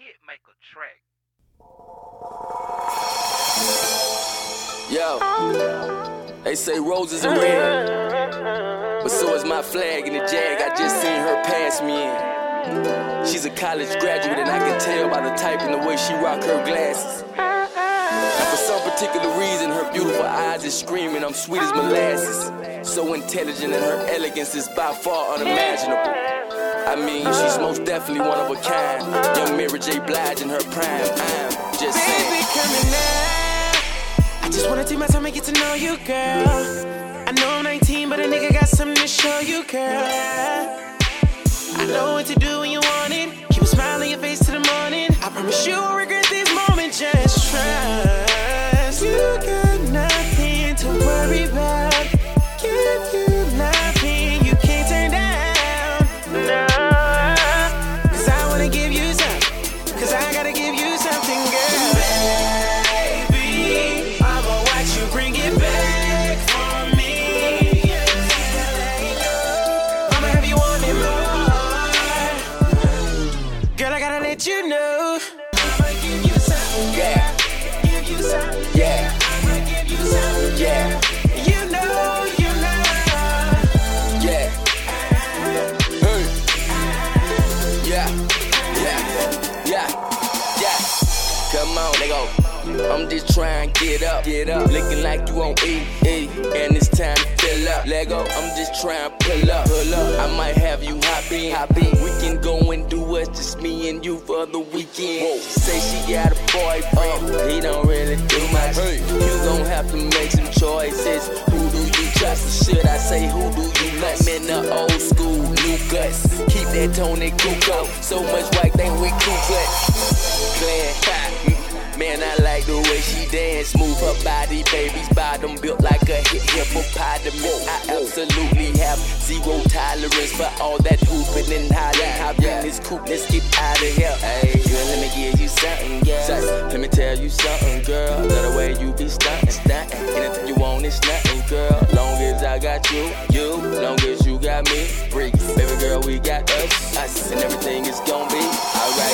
shit make a track. Yo, they say roses are red, but so is my flag in the Jag. I just seen her pass me in. She's a college graduate and I can tell by the type and the way she rock her glasses. And for some particular reason, her beautiful eyes is screaming, I'm sweet as molasses. So intelligent and her elegance is by far unimaginable. I mean, she's most definitely one of a kind. Young Mary J. Blige in her prime. I'm just saying. Baby, coming now. I just wanna take my time and get to know you, girl. I know I'm 19, but a nigga got something to show you, girl. I know what to do when you want it. Keep a smile on your face till the morning. I promise you won't regret this moment. Just trust. You got nothing to worry about. Give you nothing you can't turn down. No, 'cause I wanna give you something. 'Cause I gotta give you something, girl. Baby, I'ma watch you bring it back for me. I'ma have you wanting more. Girl, I gotta let you know. I'ma give you something, yeah. Give you something, yeah. I'ma give you something, yeah. You know, you know. Yeah. Hey. Yeah. Yeah. Yeah. Yeah. Come on, nigga. I'm just trying to get up. Looking like you won't eat. And it's time to fill up. Lego, I'm just trying to pull up. I might have you hop in. We can go and do what's just me and you for the weekend. Whoa. She say she got a boyfriend. He don't really do much. You gon' have to make some choices. Who do you trust? Or should I say who do you love? I'm in the old school, new guts. Keep that Tony Kukoc. So much white thing we cool cut. Clear. Man, I like the way she dance. Move her body, baby's bottom built like a hippopotamus. I absolutely have zero tolerance for all that hooping and hollering. Hop in this coupe, let's get out of here. Hey, girl, let me give you something, girl. Let me tell you something, girl. Love the way you be stunting. Anything you want is nothing, girl. Long as I got you. Long as you got me, freaks. Baby girl, we got us, and everything is gon' be alright.